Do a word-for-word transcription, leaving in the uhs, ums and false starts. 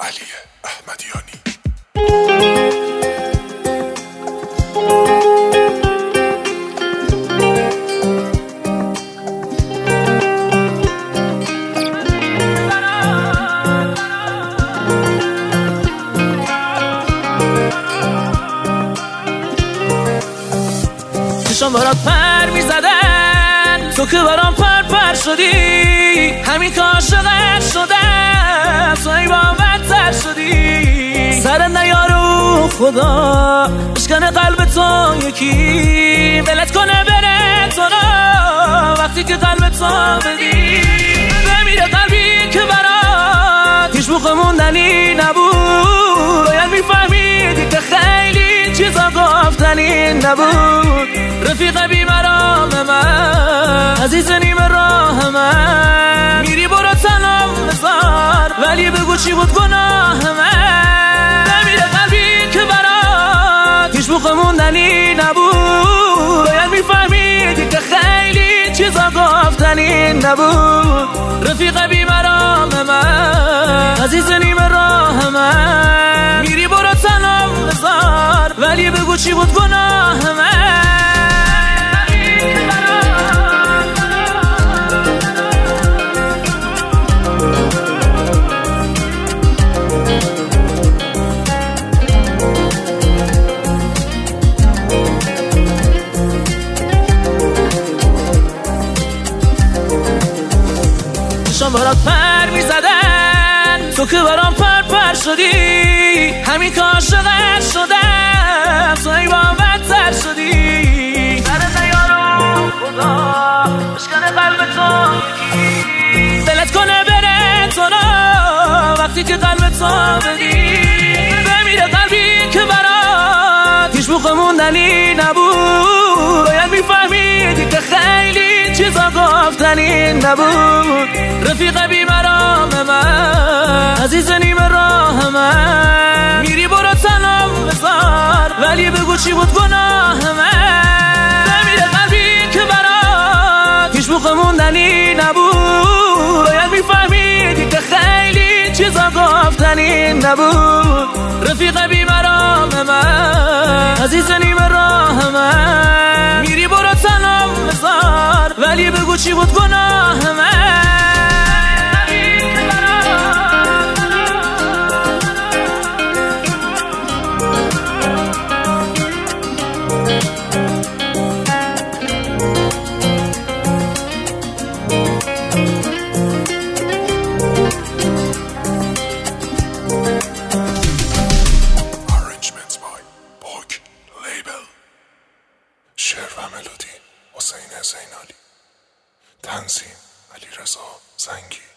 علی احمدیانی. چشم برات پر می زدن، تو که برام پر پر شدی، همین که عاشقت شدم تو ای با بدتر شدی. سرت نیارو خدا بشکنه قلب تو یکی، ولت کنه بره تو را وقتی که قلب تو بدی. بمیره قلبی که برات هیچ موقع موندنی نبود، باید میفهمیدی که خیلی چیزا گفتنی نبود. رفیق بیمرام من، عزیز نیم راه من، میری برو سلام بذار ولی بگو چی بود گناه من. نمیره قلبی که برات هیچ موقع موندنی نبود، باید میفهمیدی که خیلی چیزا گفتنی نبود. رفیق بیمرام من، عزیز نیم راه من، میری برو سلام بذار ولی بگو چی بود گناه من. چشم برات پر می زدن، تو که برام پر پر شدی، همین که عاشقت شدم تو ای با بدتر شدی. سرت نیارو خدا بشکنه قلب تو یکی، ولت کنه بره تو را وقتی که قلب تو بدی. بمیره قلبی که برات هیچ موقع موندنی نبود، باید میفهمیدی که خیلی چیزا گفتنی نبود. رفیق بیمرام من، عزیز نیم راه من، میری برو سلام بذار ولی بگو چی بود گناه من. بمیره قلبی که برات هیچ موقع موندنی نبود، باید میفهمیدی که خیلی چیزا گفتنی نبود. رفیق بیمرام من، عزیز نیم راه من، میری برو سلام بذار ولی بگو چی بود گناه من. شعر و ملودی حسین زینالی، تنظیم علیرضا زنگی.